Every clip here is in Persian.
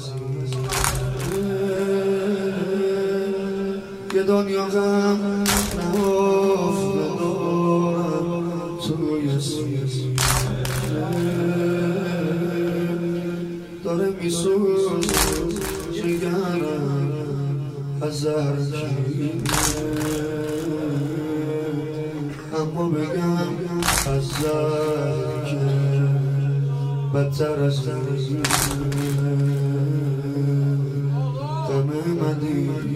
یه دنیا غم نهفته دارم توی سینه داره میسوز جگرم از زهر اما بگم از زهر که بدتر از غم مدینه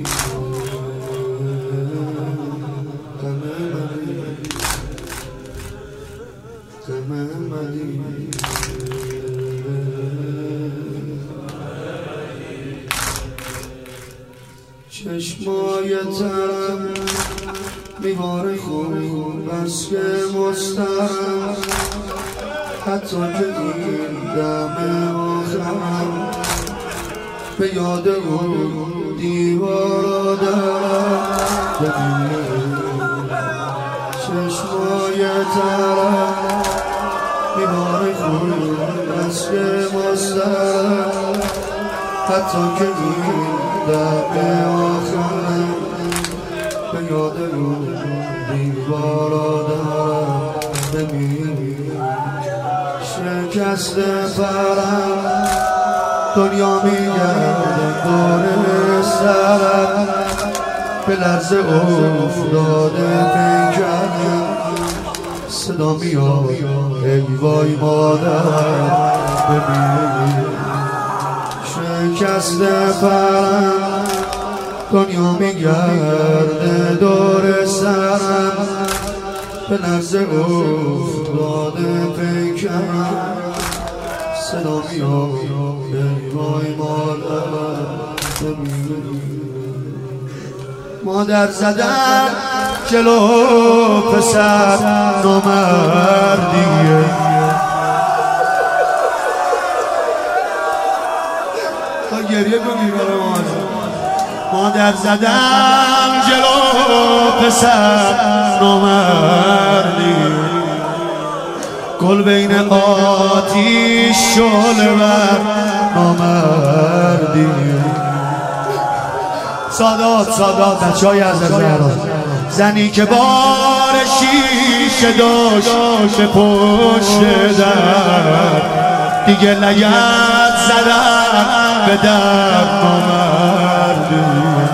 چشمای ترم میوار خوب است که مسترم حتی که این دم آخرم به یاد اون دیوار دارم چشمای ترم میوار خوب است که مسترم حتی که این دم آخرم به یاد اون دیوارا دارم ببین شکست پرم دنیا میگرده دور سرم به لرزه افتاده پیکرم صدا میاد ای وای مادر ببین شکست پرم دنیا میگرده دور سرم به لرزه افتاده پیکرم صدا میاد ای وای مادر مادر زدن جلو پسر نامردیه گریه کنی برای مادر زدم جلو پسر نامردی گل بین آتیش شعله بر نامردی سادات بچه‌های از زنی که بار شیشه داشت پشت در دیگه لگد زدن به در نامردی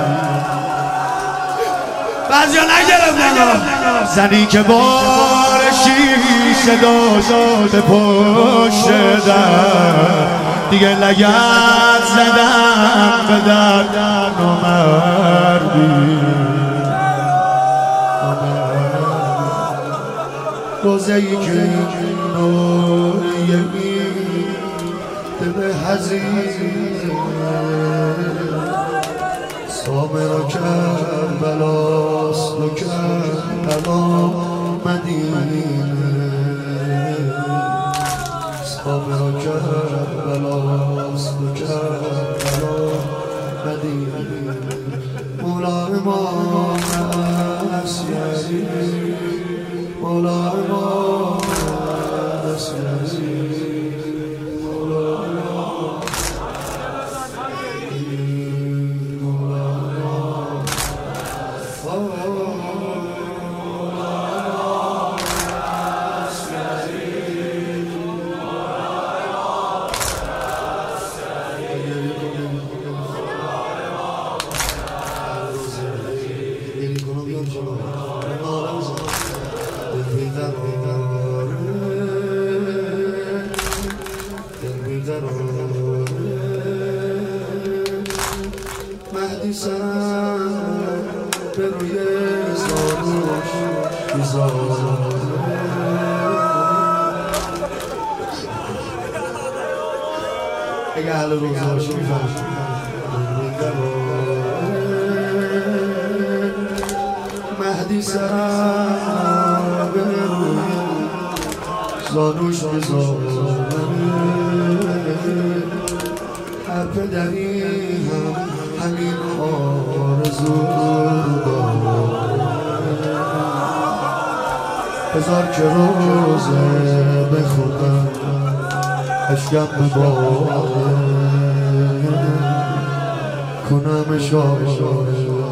بعضیا نگرفتن زنی که بار شیشه داشت پشت در دیگه لگد زدن به در نامردی روزه‌ای که نور به حزین سامرا کربلاست و کربلا مدینه سامرا کربلاست و کربلا مدینه مولا امام اسیری مولا امام اسیری مهدی سرم به روی زانوش میذاره اگه حل روزه باشه میفهم مهدی سرم به روی زانوش میذاره هر پدری هم همین آرزو داره بذار که روزه بخونم اشکم بباره کنم اشاره.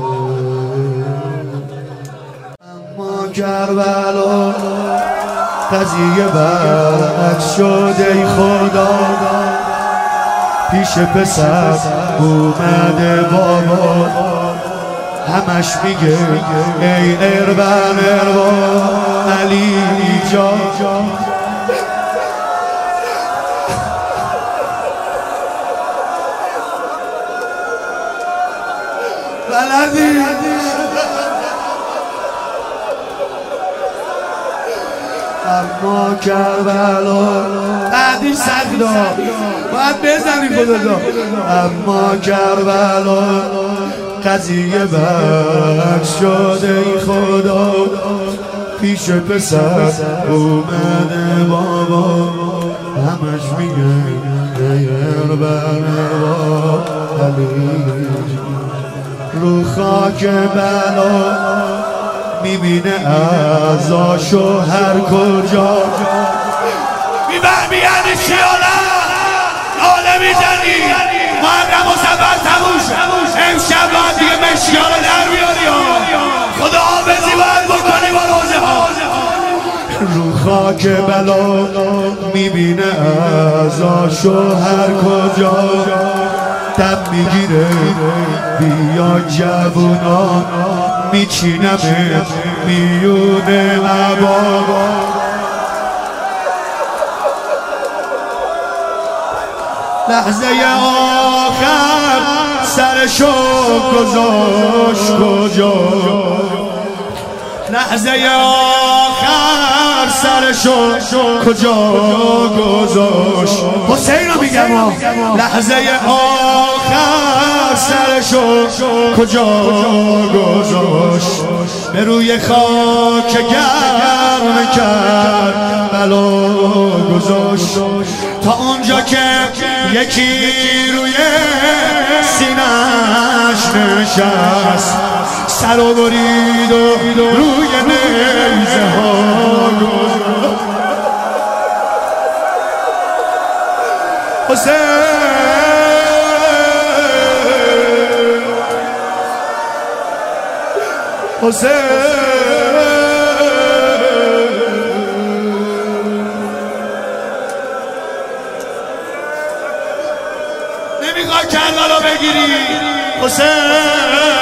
اما کربلا قضیه برعکس شد ای خدا، پیش پسر اومده بابا، همش میگه ای اربن علی جان. بلدی اما کربلا بعدی صدا باید بزنی خدا. اما کربلا قضیه برعکس شد ای خدا، پیش پسر اومده بابا، همش میگه ای اربن علی. رو خاک بلا میبینه اعضاشو هر کجا، میبرمی یعنی شیاله ناله میزنی محرم و سفر تموش. امشب باید دیگه مشیاله در بیاری، خدا حافظی باید بکنی با روزه ها. رو خاک بلا میبینه اعضاشو هر کجا، دم میگیره بیا جوونا، میچینمه میونه عبا. لحظه آخر سرشو گذاشت کجا، لحظه آخر سرشو کجا گذاشت. حسین رو میگم لحظه آخر سرشو کجا گذاشت، به روی خاک گرم کرد بلا گذاشت، تا اونجا که یکی روی سینه‌اش نشست، سر و برید و روی نیزه ها گذاشت. حسین نمیخوای کربلا بگیری حسین،